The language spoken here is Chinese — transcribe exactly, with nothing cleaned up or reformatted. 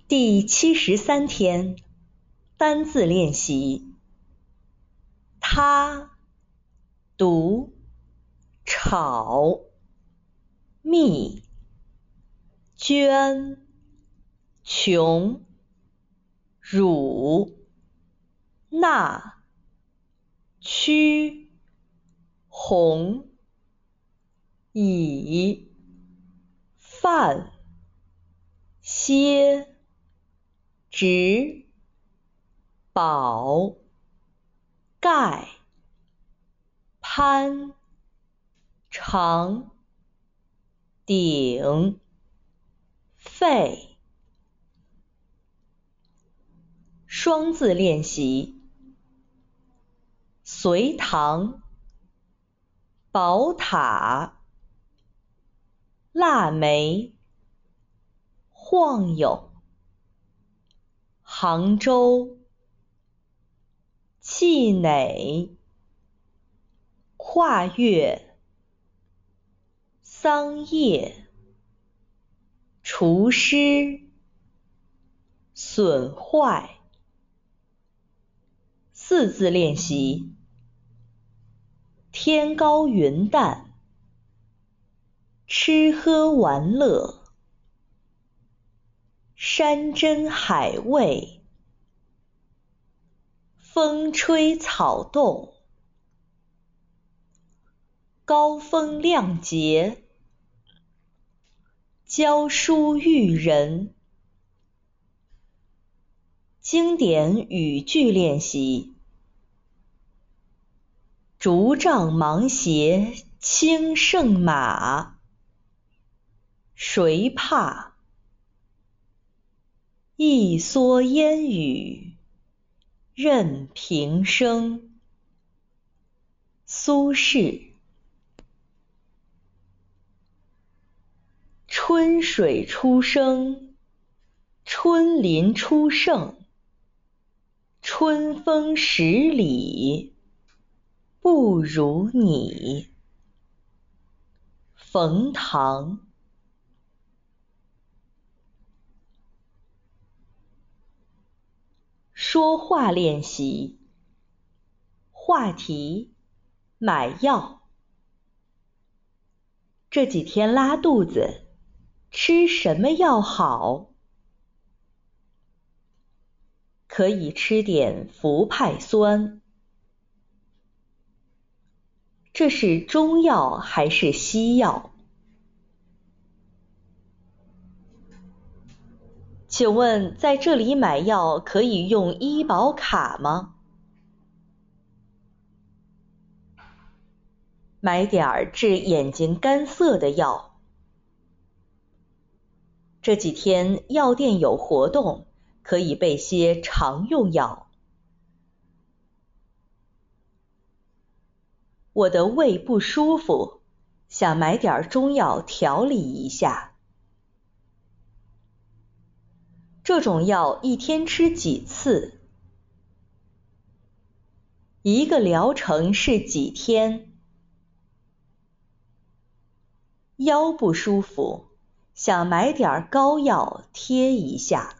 第七十三天单字练习。他、独、吵、密、捐、穷、辱、纳、屈、红、以、泛、歇、直、保、盖、攀、长、顶、废。双字练习：隋唐、宝塔、腊梅、晃悠、杭州、气馁、跨越、桑叶、除湿、损坏。四字练习：天高云淡、吃喝玩乐、山珍海味、风吹草动、高风亮节、教书育人。经典语句练习：竹杖芒鞋轻胜马，谁怕？一蓑烟雨任平生。苏轼。春水初生，春林初盛，春风十里不如你。冯唐。说话练习：话题：买药。这几天拉肚子，吃什么药好？可以吃点氟派酸。这是中药还是西药？请问在这里买药可以用医保卡吗？买点治眼睛干涩的药。这几天药店有活动，可以备些常用药。我的胃不舒服，想买点中药调理一下。这种药一天吃几次？一个疗程是几天？腰不舒服，想买点膏药贴一下。